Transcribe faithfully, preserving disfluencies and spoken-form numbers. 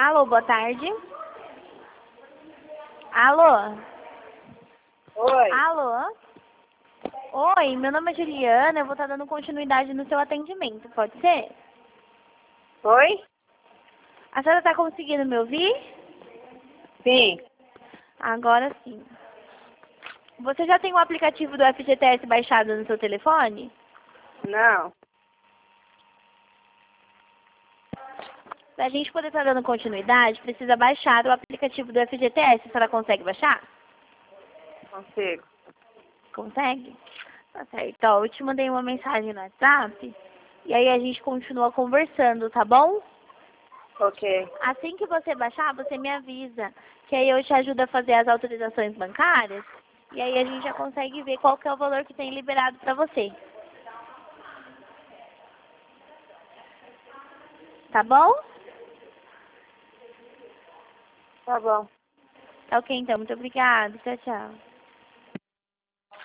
Alô, boa tarde. Alô? Oi. Alô? Oi, meu nome é Juliana, eu vou estar dando continuidade no seu atendimento, pode ser? Oi? A senhora está conseguindo me ouvir? Sim. Agora sim. Você já tem o aplicativo do F G T S baixado no seu telefone? Não. Para a gente poder estar dando continuidade, precisa baixar o aplicativo do F G T S. A senhora consegue baixar? Consigo. Consegue? Tá certo. Ó, eu te mandei uma mensagem no WhatsApp e aí a gente continua conversando, tá bom? Ok. Assim que você baixar, você me avisa, que aí eu te ajudo a fazer as autorizações bancárias e aí a gente já consegue ver qual que é o valor que tem liberado para você. Tá bom? Tá bom. Tá ok, então. Muito obrigada. Tchau, tchau.